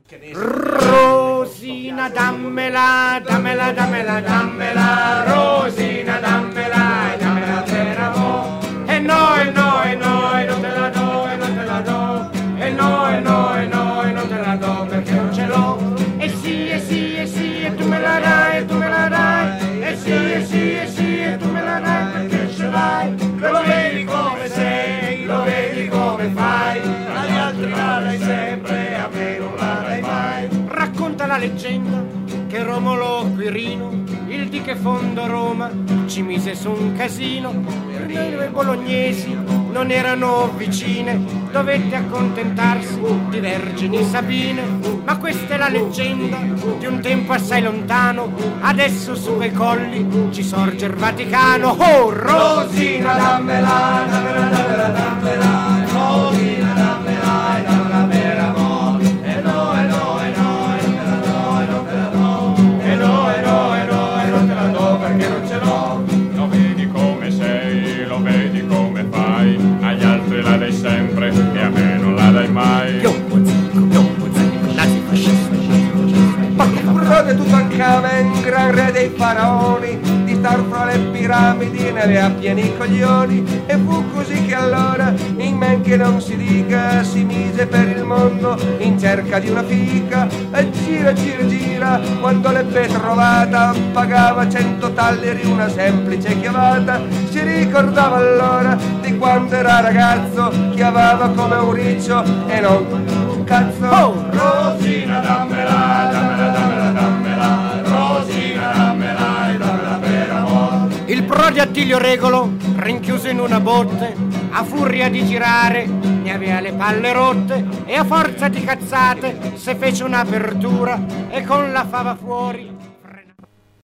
Rosina dammela, dammela, dammela, dammela, Rosina dammela, dammela per amore. E no, e no, e no, e non te la do, e non te la do. E no, e no, e no, e non te la do perché non ce l'ho. E sì, e sì, e sì, e tu me la dai, e tu me la dai. E sì, e sì, e sì, e tu me la dai perché ce l'hai. Lo vedi come sei, lo vedi come fai. Agli altri la dai sempre, a me non la dai mai. Racconta la leggenda che Romolo Quirino, il di che fondo Roma, ci mise su un casino. Le due bolognesi non erano vicine, dovette accontentarsi di vergini sabine. Ma questa è la leggenda di un tempo assai lontano, adesso su quei colli ci sorge il Vaticano. Oh, Rosina dammela, dammela, dammela, dammela, Rosina dammela, dammela per amore. E no, e no, e no, e non te la do, e non te la do. E no, e no, e no, e non te la do perché non ce l'ho. Lo vedi come sei, lo vedi come fai, agli altri la dai sempre e a me non la dai mai. Prode Tutankhamen, gran re dei faraoni, di star fra le piramidi ne aveva pieni i coglioni. E fu così che allora, in men che non si dica, si mise per il mondo in cerca di una fica. E gira, gira, gira, quando l'ebbe trovata, pagava 100 talleri una semplice chiamata. Si ricordava allora di quando era ragazzo, chiamava come un riccio e non un cazzo. Oh, Rosina dammela, dammela, dammela, dammela, Rosina dammela, dammela per amore. il prode Attilio Regolo, rinchiuso in una botte, a furia di girare ne aveva le palle rotte e a forza di cazzate se fece un'apertura e con la fava fuori